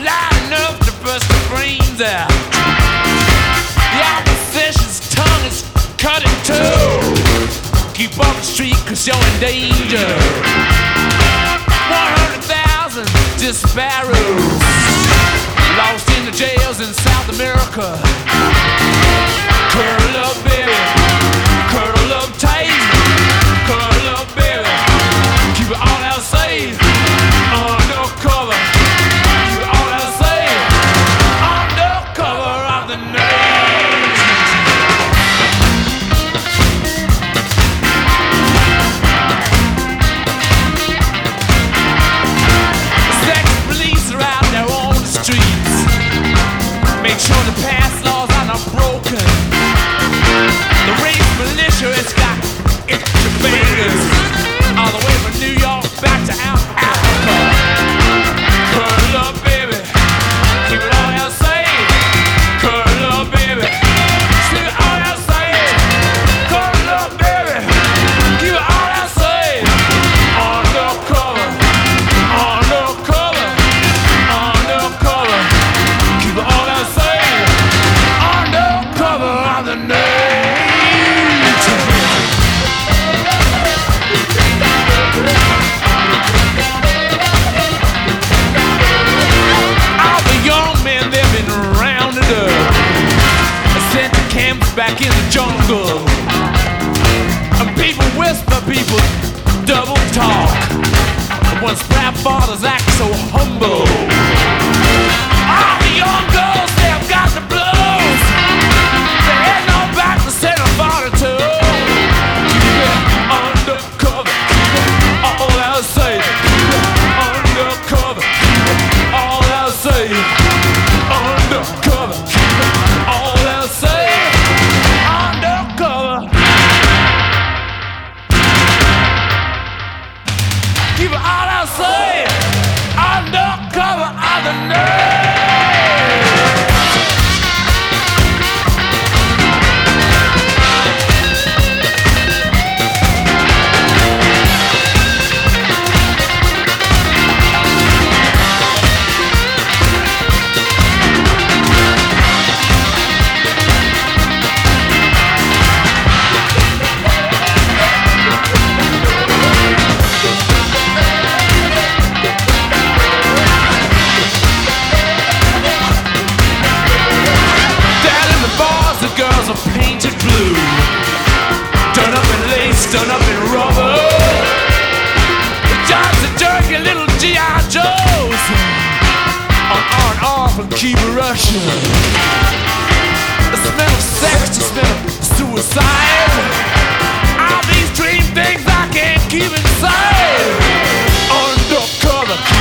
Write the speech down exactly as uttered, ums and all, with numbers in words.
lining up to burst the brains out. The opposition's tongue is cut in two. Keep off the street cause you're in danger. one hundred thousand disparados lost in the jails in South America. Curl up, baby, curl up tight. Curl up, baby, keep it all out safe. Undercover, keep it all out safe. Undercover of the night. Sex police are out there on the streets. Make sure the past laws are not broken. The race militia has got itchy fingers all the way from New York back to Africa. Curl up, baby, keep it all out safe. Curl up, baby, keep it all out safe. Curl up, baby, keep it all out safe. Undercover, undercover, undercover, keep it all out safe. Undercover on the night. All the young men, they've been rounded up and sent to camps back in the jungle. And people whisper, people double talk. But once rap fathers act so humble, all the young girls, they've got the blues. They're heading on back to Santa forty-two. Keep it undercover, all I'll say. Undercover, all I'll say. Undercover, all I'll say. Undercover, keep it all I'll say. Undercover of the night. Girls are painted blue, done up in lace, done up in rubber. The jobs are jerky little G I Joes, on, on, off and keep rushing. The smell of sex, the smell of suicide. All these dream things I can't keep inside. Undercover.